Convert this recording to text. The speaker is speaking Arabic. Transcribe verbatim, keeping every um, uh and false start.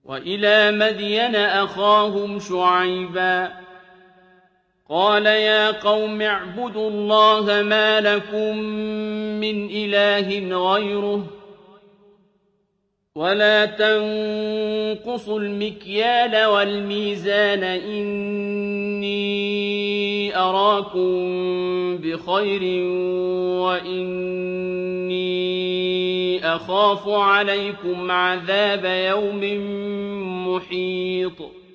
وإلى مدين أخاهم شعيبا قال يا قوم اعبدوا الله ما لكم من إله غيره ولا تنقصوا المكيال والميزان إني أراكم بخير وإني أخاف عليكم عذاب يوم محيط